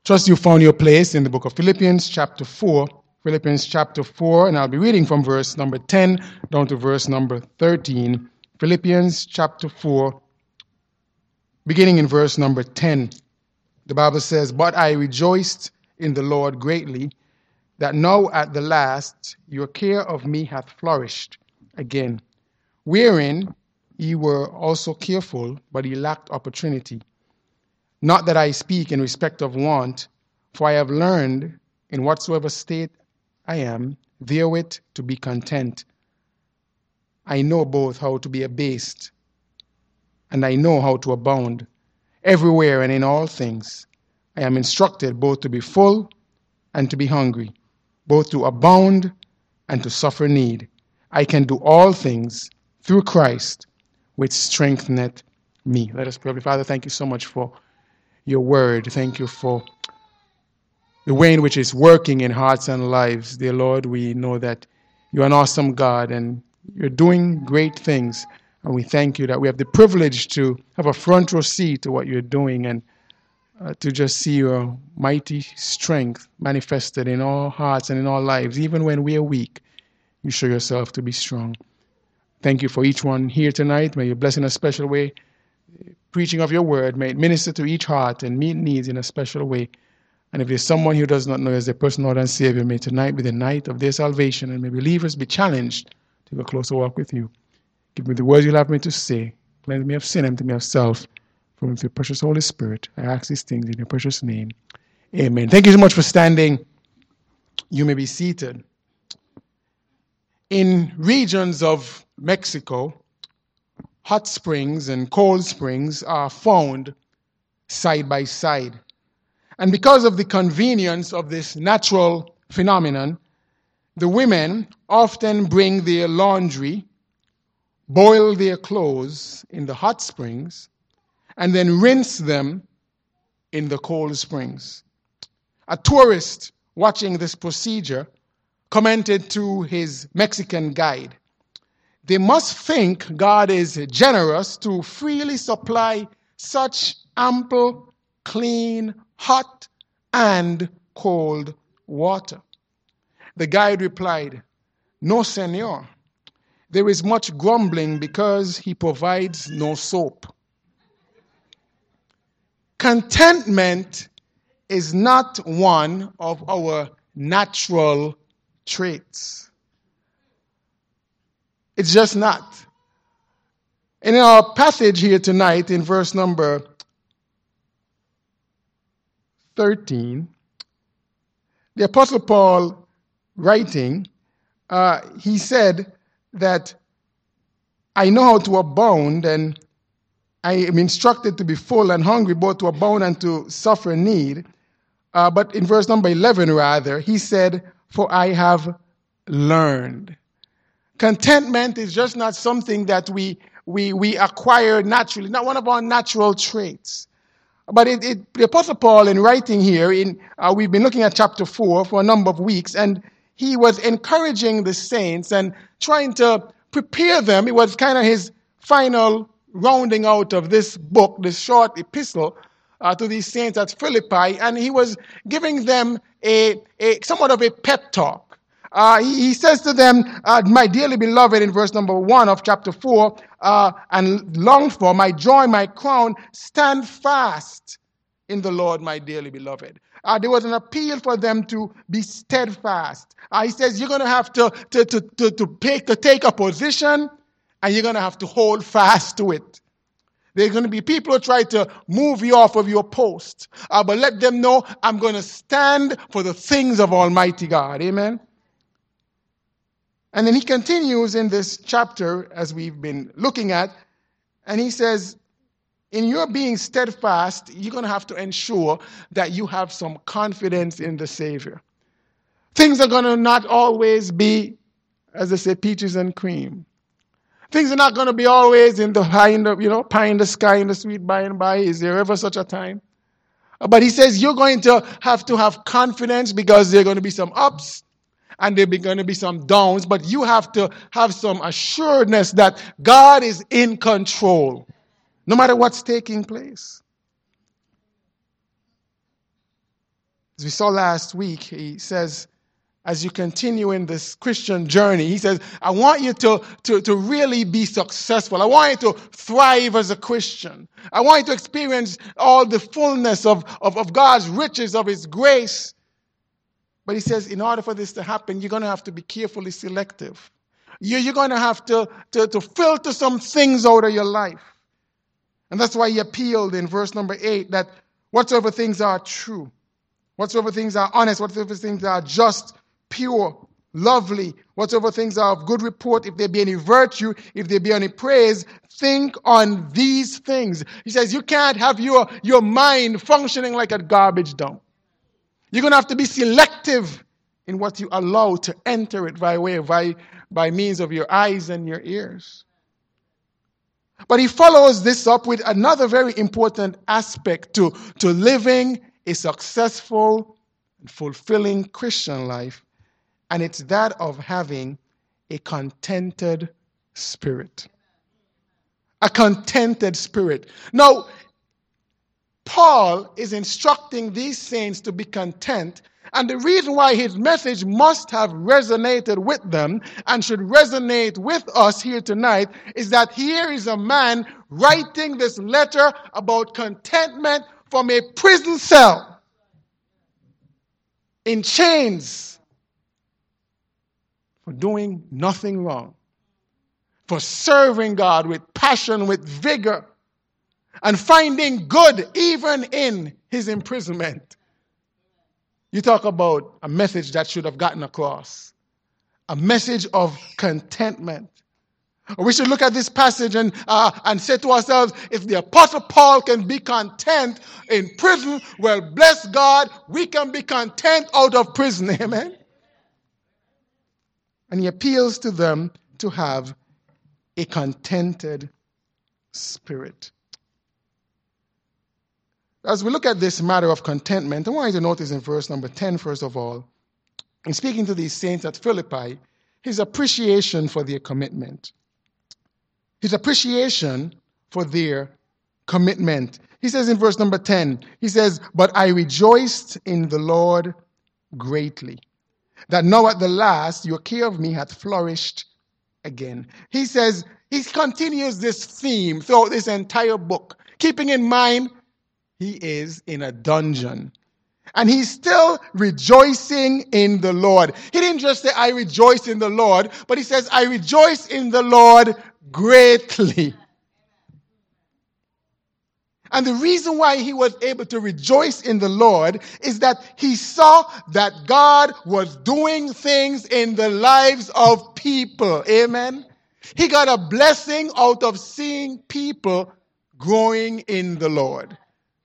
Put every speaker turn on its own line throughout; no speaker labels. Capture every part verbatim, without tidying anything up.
Trust you found your place in the book of Philippians chapter four. Philippians chapter four, and I'll be reading from verse number ten down to verse number thirteen. Philippians chapter four, beginning in verse number ten. The Bible says, "But I rejoiced in the Lord greatly, that now at the last your care of me hath flourished again, wherein ye were also careful, but ye lacked opportunity. Not that I speak in respect of want, for I have learned in whatsoever state I am, therewith to be content. I know both how to be abased, and I know how to abound. Everywhere and in all things I am instructed both to be full and to be hungry, both to abound and to suffer need. I can do all things through Christ, which strengtheneth me." Let us pray. Heavenly Father, thank you so much for your word. Thank you for the way in which it's working in hearts and lives. Dear Lord, we know that you're an awesome God and you're doing great things. And we thank you that we have the privilege to have a front row seat to what you're doing and uh, to just see your mighty strength manifested in all hearts and in all lives. Even when we are weak, you show yourself to be strong. Thank you for each one here tonight. May you bless in a special way. Preaching of your word, may it minister to each heart and meet needs in a special way. And if there's someone who does not know as their personal Lord and Savior, may tonight be the night of their salvation, and may believers be challenged to go closer walk with you. Give me the words you'll have me to say. Cleanse me of sin, empty me of self. From the precious Holy Spirit, I ask these things in your precious name. Amen. Thank you so much for standing. You may be seated. In regions of Mexico, hot springs and cold springs are found side by side. And because of the convenience of this natural phenomenon, the women often bring their laundry, boil their clothes in the hot springs, and then rinse them in the cold springs. A tourist watching this procedure commented to his Mexican guide, "They must think God is generous to freely supply such ample, clean, hot, and cold water." The guide replied, "No, senor. There is much grumbling because he provides no soap." Contentment is not one of our natural traits. It's just not. And in our passage here tonight, in verse number thirteen, the Apostle Paul writing, uh, he said that I know how to abound, and I am instructed to be full and hungry, both to abound and to suffer need. Uh, but in verse number eleven, rather, he said, "For I have learned." Contentment is just not something that we we we acquire naturally, not one of our natural traits. But it, it, the Apostle Paul, in writing here, in uh, we've been looking at chapter four for a number of weeks, and he was encouraging the saints and trying to prepare them. It was kind of his final rounding out of this book, this short epistle uh, to these saints at Philippi, and he was giving them a, a somewhat of a pep talk. Uh, he, he says to them, uh, "My dearly beloved," in verse number one of chapter four, uh, "and longed for, my joy, my crown, stand fast in the Lord, my dearly beloved." Uh, there was an appeal for them to be steadfast. Uh, he says, you're going to have to, to, to, to, to, take, to take a position, and you're going to have to hold fast to it. There's going to be people who try to move you off of your post. Uh, but let them know, I'm going to stand for the things of Almighty God. Amen. And then he continues in this chapter, as we've been looking at, and he says, in your being steadfast, you're going to have to ensure that you have some confidence in the Savior. Things are going to not always be, as they say, peaches and cream. Things are not going to be always in the high, in the, you know, pie in the sky, in the sweet by and by. Is there ever such a time? But he says you're going to have to have confidence, because there are going to be some ups and there are going to be some downs, but you have to have some assuredness that God is in control, no matter what's taking place. As we saw last week, he says, as you continue in this Christian journey, he says, I want you to, to, to really be successful. I want you to thrive as a Christian. I want you to experience all the fullness of, of, of God's riches, of his grace. But he says, in order for this to happen, you're going to have to be carefully selective. You, you're going to have to, to, to filter some things out of your life. And that's why he appealed in verse number eight that whatsoever things are true, whatsoever things are honest, whatsoever things are just, pure, lovely, whatsoever things are of good report, if there be any virtue, if there be any praise, think on these things. He says you can't have your, your mind functioning like a garbage dump. You're going to have to be selective in what you allow to enter it by way of, by, by means of your eyes and your ears. But he follows this up with another very important aspect to, to living a successful and fulfilling Christian life, and it's that of having a contented spirit. A contented spirit. Now, Paul is instructing these saints to be content, and the reason why his message must have resonated with them and should resonate with us here tonight is that here is a man writing this letter about contentment from a prison cell, in chains, for doing nothing wrong, for serving God with passion, with vigor, and finding good even in his imprisonment. You talk about a message that should have gotten across. A message of contentment. We should look at this passage and, uh, and say to ourselves, if the Apostle Paul can be content in prison, well, bless God, we can be content out of prison. Amen? And he appeals to them to have a contented spirit. As we look at this matter of contentment, I want you to notice in verse number ten, first of all, in speaking to these saints at Philippi, his appreciation for their commitment. His appreciation for their commitment. He says in verse number ten, he says, but I rejoiced in the Lord greatly, that now at the last your care of me hath flourished again. He says, he continues this theme throughout this entire book, keeping in mind he is in a dungeon. And he's still rejoicing in the Lord. He didn't just say, I rejoice in the Lord, but he says, I rejoice in the Lord greatly. And the reason why he was able to rejoice in the Lord is that he saw that God was doing things in the lives of people. Amen. He got a blessing out of seeing people growing in the Lord.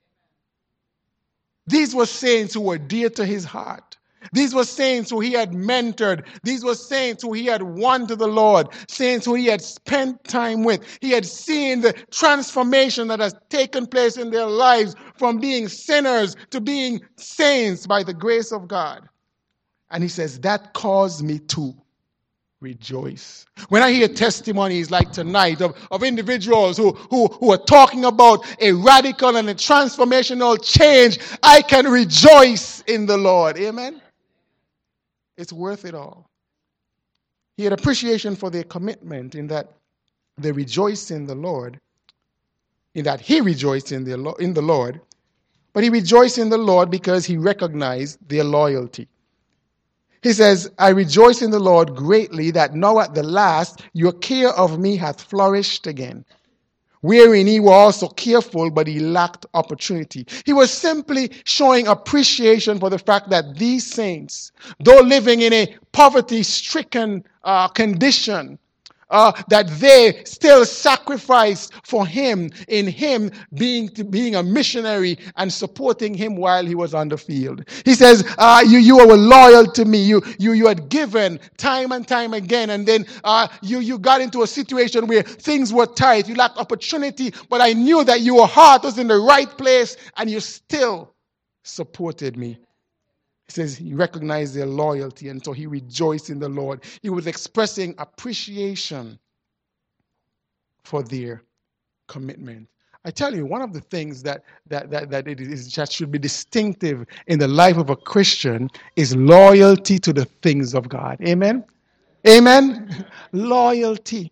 These were saints who were dear to his heart. These were saints who he had mentored. These were saints who he had won to the Lord. Saints who he had spent time with. He had seen the transformation that has taken place in their lives from being sinners to being saints by the grace of God. And he says, that caused me to rejoice. When I hear testimonies like tonight of, of individuals who, who, who are talking about a radical and a transformational change, I can rejoice in the Lord. Amen? It's worth it all. He had appreciation for their commitment in that they rejoiced in the Lord, in that he rejoiced in the, in the Lord, but he rejoiced in the Lord because he recognized their loyalty. He says, I rejoice in the Lord greatly that now at the last your care of me hath flourished again. Wherein he was also careful, but he lacked opportunity. He was simply showing appreciation for the fact that these saints, though living in a poverty-stricken uh, condition, Uh, that they still sacrificed for him, in him being being a missionary and supporting him while he was on the field. He says, uh, you, you were loyal to me. You, you, you had given time and time again. And then uh, you, you got into a situation where things were tight. You lacked opportunity. But I knew that your heart was in the right place and you still supported me. He says he recognized their loyalty, and so he rejoiced in the Lord. He was expressing appreciation for their commitment. I tell you, one of the things that that that, that it is that should be distinctive in the life of a Christian is loyalty to the things of God. Amen. Amen. Loyalty.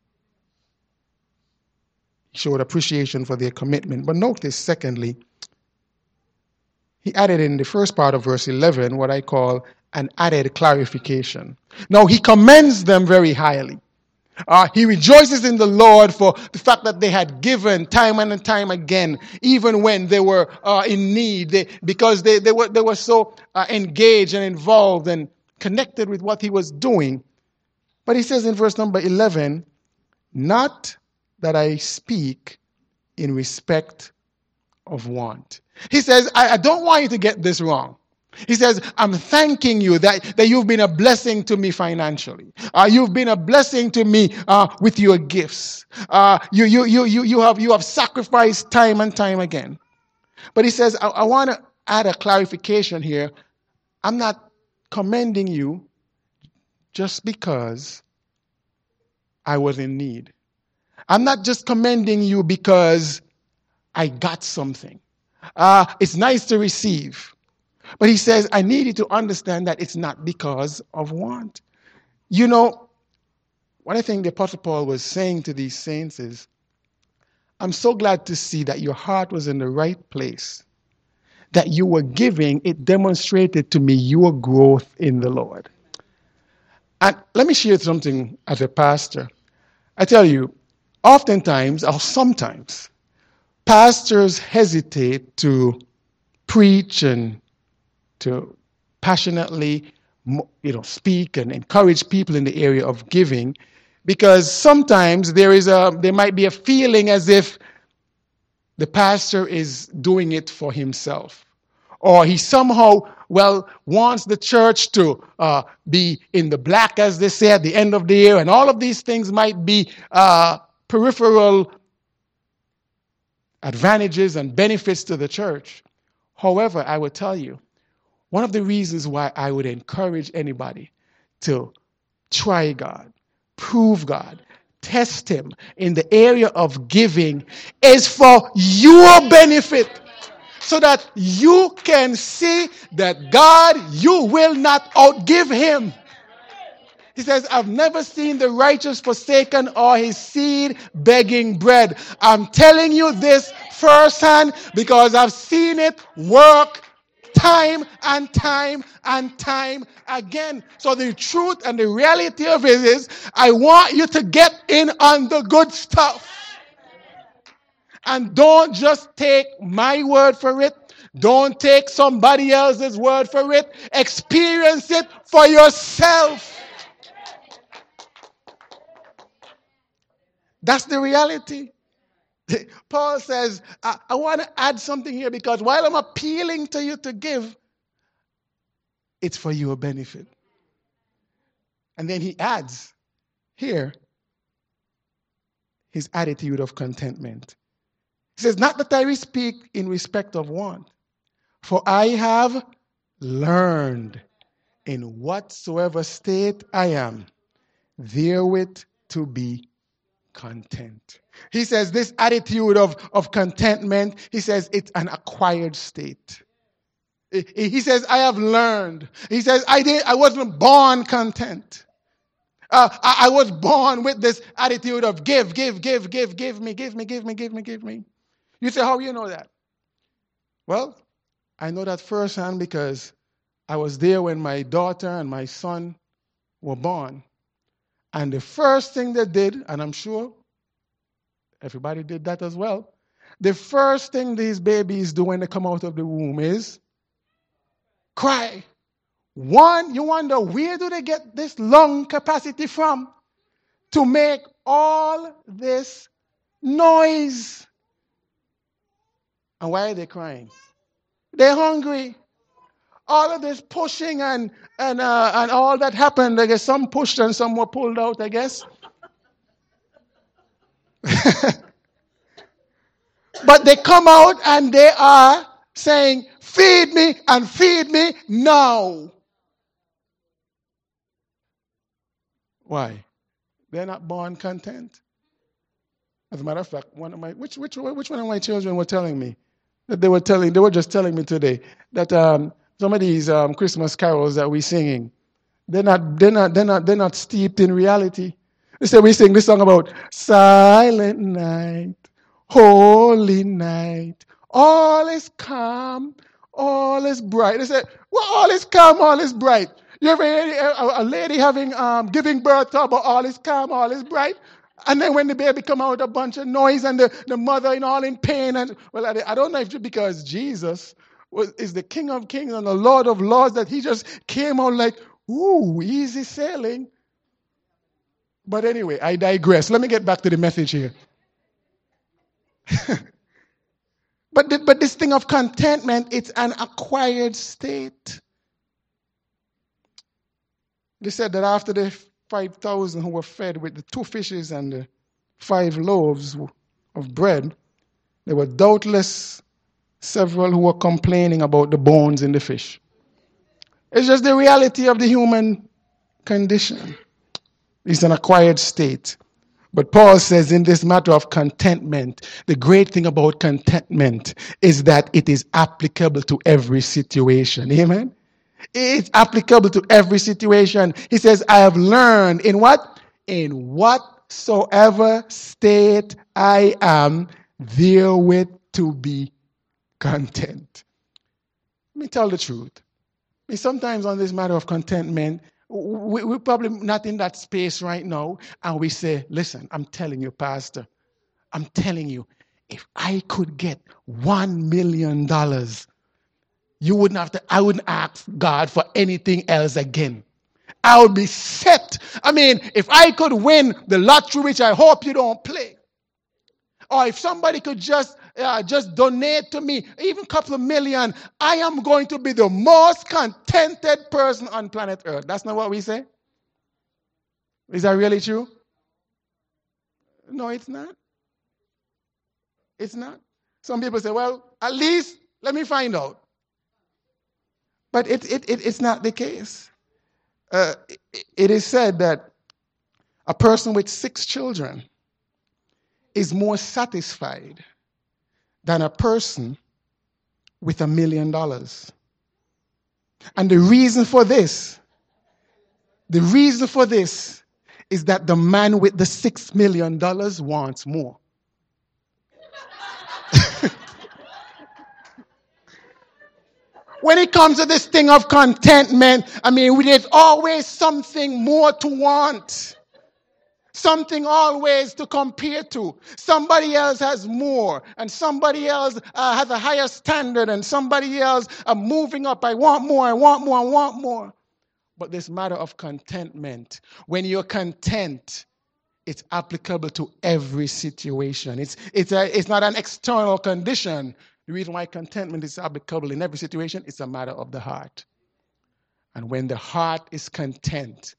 Showed appreciation for their commitment. But notice, secondly, he added in the first part of verse eleven what I call an added clarification. Now, he commends them very highly. Uh, he rejoices in the Lord for the fact that they had given time and time again, even when they were uh, in need, they, because they, they, were, they were so uh, engaged and involved and connected with what he was doing. But he says in verse number eleven, not that I speak in respect of want. He says, I, I don't want you to get this wrong. He says, I'm thanking you that, that you've been a blessing to me financially. Uh, you've been a blessing to me uh, with your gifts. Uh, you, you, you, you, you, have, you have sacrificed time and time again. But he says, I, I want to add a clarification here. I'm not commending you just because I was in need. I'm not just commending you because I got something. Uh, it's nice to receive. But he says, I need you to understand that it's not because of want. You know, what I think the Apostle Paul was saying to these saints is, I'm so glad to see that your heart was in the right place, that you were giving. It demonstrated to me your growth in the Lord. And let me share something as a pastor. I tell you, oftentimes, or sometimes, pastors hesitate to preach and to passionately, you know, speak and encourage people in the area of giving, because sometimes there is a there might be a feeling as if the pastor is doing it for himself, or he somehow, well, wants the church to uh, be in the black, as they say, at the end of the year, and all of these things might be uh, peripheral advantages and benefits to the church. However, I will tell you, one of the reasons why I would encourage anybody to try God, prove God, test Him in the area of giving is for your benefit, so that you can see that God, you will not outgive Him. He says, I've never seen the righteous forsaken or his seed begging bread. I'm telling you this firsthand because I've seen it work time and time and time again. So the truth and the reality of it is, I want you to get in on the good stuff. And don't just take my word for it. Don't take somebody else's word for it. Experience it for yourself. That's the reality. Paul says, I, I want to add something here, because while I'm appealing to you to give, it's for your benefit. And then he adds here his attitude of contentment. He says, not that I speak in respect of want, for I have learned in whatsoever state I am, therewith to be content. He says this attitude of, of contentment, he says it's an acquired state. He says, I have learned. He says, I did, I wasn't born content. Uh, I, I was born with this attitude of give, give, give, give, give me, give me, give me, give me, give me. You say, how do you know that? Well, I know that firsthand because I was there when my daughter and my son were born. And the first thing they did, and I'm sure everybody did that as well, the first thing these babies do when they come out of the womb is cry. One, you wonder, where do they get this lung capacity from to make all this noise? And why are they crying? They're hungry. All of this pushing and and uh, and all that happened, I guess some pushed and some were pulled out, I guess. But they come out and they are saying, feed me and feed me now. Why? They're not born content. As a matter of fact, one of my which which which one of my children were telling me that they were telling they were just telling me today that um, some of these um, Christmas carols that we're singing, they're not they're not they're not they're not steeped in reality. They say we sing this song about silent night, holy night, all is calm, all is bright. They say, well, all is calm, all is bright. You ever hear a, a lady having um, giving birth to about all is calm, all is bright? And then when the baby come out, a bunch of noise and the, the mother in all in pain. And well, I, I don't know if it's because Jesus was, is the King of Kings and the Lord of Lords that he just came out like, ooh, easy sailing. But anyway, I digress. Let me get back to the message here. but, the, but this thing of contentment, it's an acquired state. They said that after the five thousand who were fed with the two fishes and the five loaves of bread, there were doubtless several who were complaining about the bones in the fish. It's just the reality of the human condition. It's an acquired state. But Paul says in this matter of contentment, the great thing about contentment is that it is applicable to every situation. Amen? It's applicable to every situation. He says, I have learned in what? In whatsoever state I am, therewith to be content. Let me tell the truth. I mean, sometimes on this matter of contentment, we, we're probably not in that space right now, and we say, listen, I'm telling you, Pastor, I'm telling you, if I could get one million dollars, you wouldn't have to, I wouldn't ask God for anything else again. I would be set. I mean, if I could win the lottery, which I hope you don't play, or if somebody could just uh, just donate to me, even a couple of million, I am going to be the most contented person on planet Earth. That's not what we say? Is that really true? No, it's not. It's not. Some people say, well, at least let me find out. But it, it, it, it's not the case. Uh, it, it is said that a person with six children is more satisfied than a person with a million dollars. And the reason for this, the reason for this is that the man with the six million dollars wants more. When it comes to this thing of contentment, I mean, there's always something more to want. Something always to compare to. Somebody else has more, and somebody else uh, has a higher standard, and somebody else are moving up. I want more, I want more, I want more. But this matter of contentment, when you're content, it's applicable to every situation. It's, it's, a, it's not an external condition. The reason why contentment is applicable in every situation is a matter of the heart. And when the heart is content,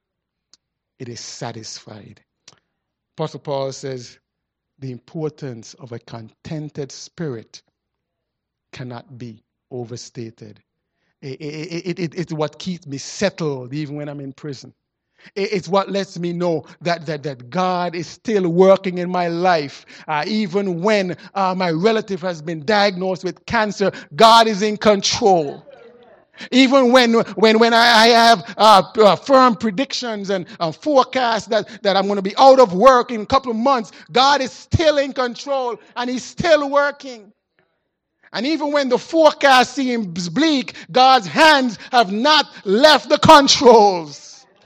it is satisfied. Apostle Paul says the importance of a contented spirit cannot be overstated. It, it, it, it, it's what keeps me settled even when I'm in prison. It's what lets me know that, that, that God is still working in my life. Uh, even when uh, my relative has been diagnosed with cancer, God is in control. Even when when when I have uh, uh, firm predictions and uh, forecasts that, that I'm going to be out of work in a couple of months, God is still in control and he's still working. And even when the forecast seems bleak, God's hands have not left the controls.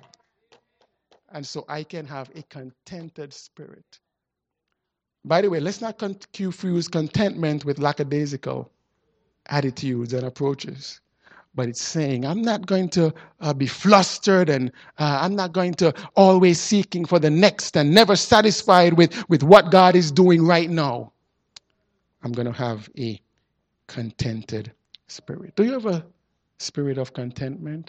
And so I can have a contented spirit. By the way, let's not confuse contentment with lackadaisical attitudes and approaches. But it's saying, I'm not going to uh, be flustered and uh, I'm not going to always seeking for the next and never satisfied with, with what God is doing right now. I'm going to have a contented spirit. Do you have a spirit of contentment?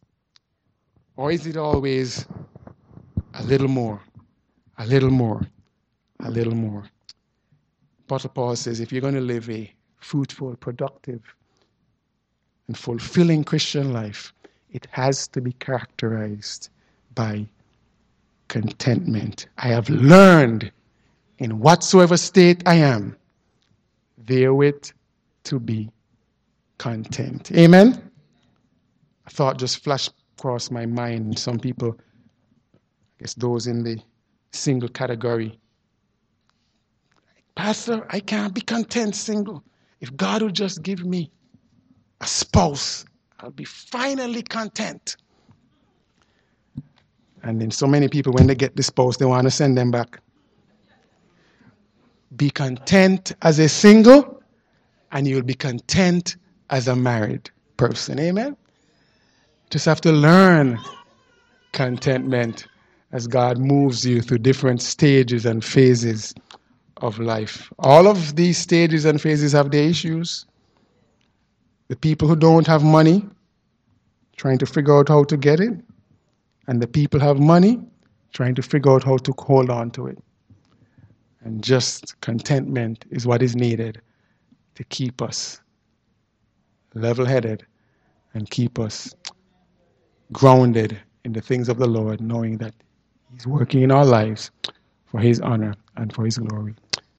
Or is it always a little more, a little more, a little more? Apostle Paul says, if you're going to live a fruitful, productive, and fulfilling Christian life, it has to be characterized by contentment. I have learned in whatsoever state I am, therewith to be content. Amen? A thought just flashed across my mind. Some people, I guess those in the single category, Pastor, I can't be content single. If God would just give me a spouse, I'll be finally content. And then so many people, when they get the spouse, they want to send them back. Be content as a single, and you'll be content as a married person. Amen? Just have to learn contentment as God moves you through different stages and phases of life. All of these stages and phases have their issues. The people who don't have money, trying to figure out how to get it, and the people have money, trying to figure out how to hold on to it. And just contentment is what is needed to keep us level-headed and keep us grounded in the things of the Lord, knowing that He's working in our lives for His honor and for His glory.